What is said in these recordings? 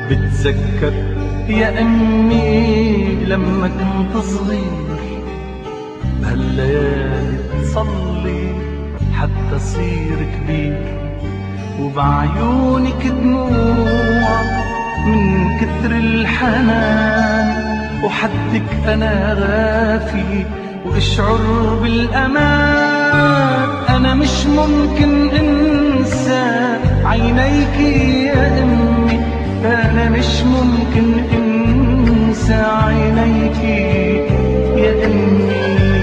بتذكر يا أمي لما كنت صغير بهالليالي تصلي حتى صير كبير، وبعيونك دموع من كتر الحنان، وحدك أنا غافي وأشعر بالأمان. أنا مش ممكن أنسى عينيك يا أمي، أنا مش ممكن أنسى عينيك يا أمي.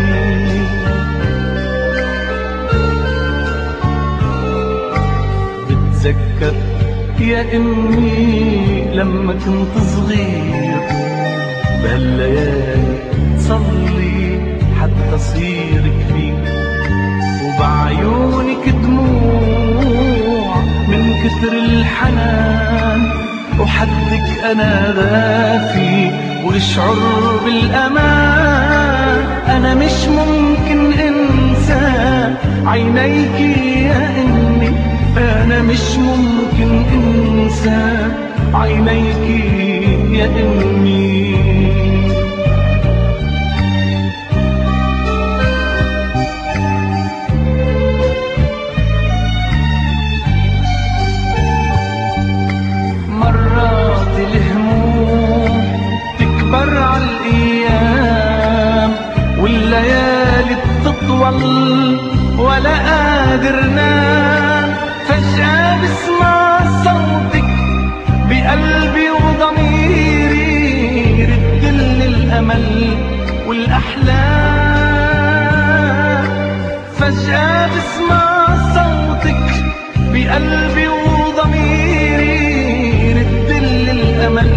بتذكر يا أمي لما كنت صغير بهالليالي تصلي حتى صير كبير، وبعيونك دموع من كتر الحنان، وحدك أنا غافي وأشعر بالأمان. أنا مش ممكن أنسى عينيك يا أمي، أنا مش ممكن أنسى عينيك يا أمي. مرات الهموم تكبر عالأيام، والليالي بتطول ولا قادر نام. فجأة بسمع صوتك بقلبي وضميري، ردلي الأمل والأحلام. فجأة بسمع صوتك بقلبي وضميري، ردلي الأمل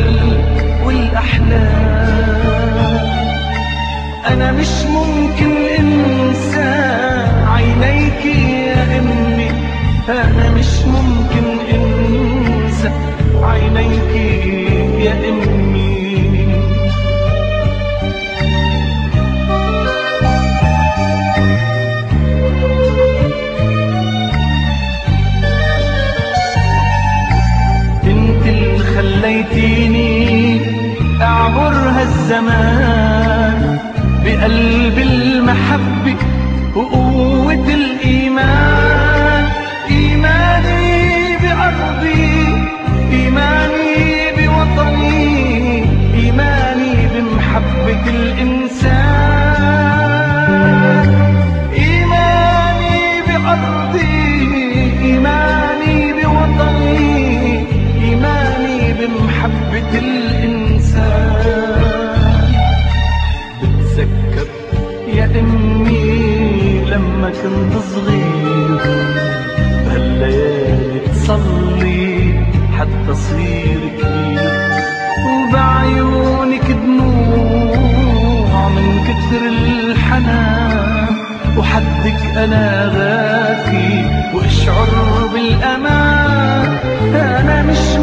والأحلام. أنا مش ممكن أنسى عينيك يا أمي، أنا مش ممكن أنسى عينيك يا أمي. انت اللي خليتيني أعبر هالزمان بقلب المحبة وقوة الإيمان. إيماني بأرضي، إيماني بوطني، إيماني بمحبة الإنسان. إيماني بأرضي، إيماني بوطني، إيماني بمحبة الإنسان. بتذكر يا أمي لما كنت صغير بهالليالي تصلي حتى صير كبير، وبعيونك دموع من كتر الحنان، وحدك أنا غافي وأشعر بالأمان. أنا مش